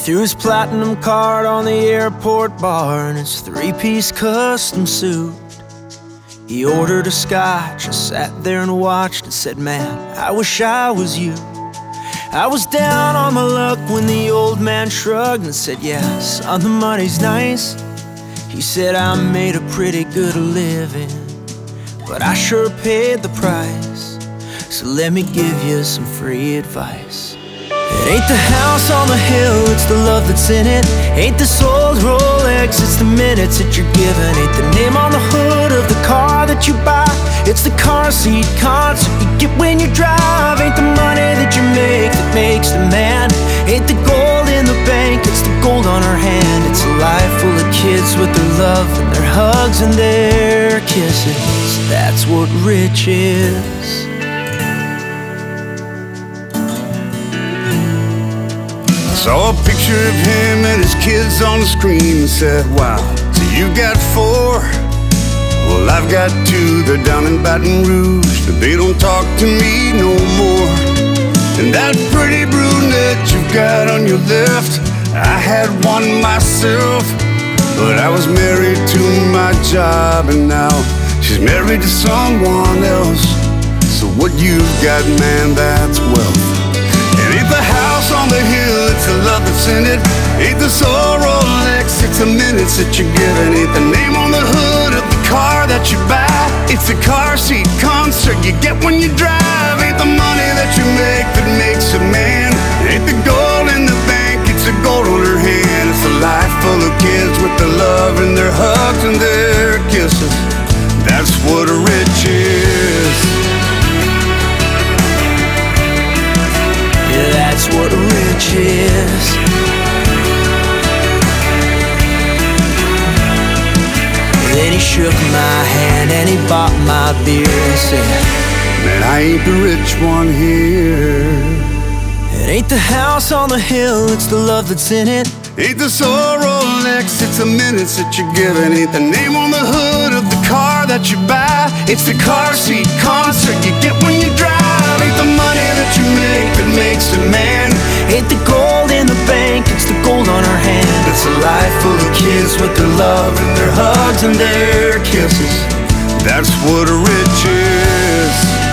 threw his platinum card on the airport bar and his three-piece custom suit. He ordered a scotch, I sat there and watched and said, man, I wish I was you. I was down on my luck when the old man shrugged and said, yeah, son, the money's nice. He said, I made a pretty good living, but I sure paid the price. So let me give you some free advice. It ain't the house on the hill, it's the love that's in it. Ain't this old Rolex, it's the minutes that you're given. Ain't the name on the hood of the car that you buy, it's the car seat concert you get when you drive. Ain't the money that you make that makes the man. Ain't the gold in the bank, it's the gold on her hand. It's a life full of kids with their love and their hugs and their kisses. That's what rich is. Saw a picture of him and his kids on the screen and said, wow, so you got 4? Well, I've got 2, they're down in Baton Rouge, but they don't talk to me no more. And that pretty brunette you've got on your left, I had one myself, but I was married to my job and now she's married to someone else. So what you've got, man, that's wealth. It ain't the house on the hill, it's the love that's in it. Ain't the soul Rolex, it's the minutes that you're given. Ain't the name on the hood of the car that you buy, it's the car seat concert you get when you drive. Ain't the money that you make that makes a man. Ain't the gold in the bank, it's the gold on her hand. It's a life full of kids with their love and their hugs and their kisses. That's what a rich is. That's what rich is. Then he shook my hand and he bought my beer and said, man, I ain't the rich one here. It ain't the house on the hill, it's the love that's in it. Ain't the soul Rolex, it's the minutes that you're given. Ain't the name on the hood of the car that you buy, it's the car seat concert you get when you drive. Ain't the money that you make that makes a man. Ain't the gold in the bank, it's the gold on her hand. It's a life full of kids with their love and their hugs and their kisses. That's what a rich is.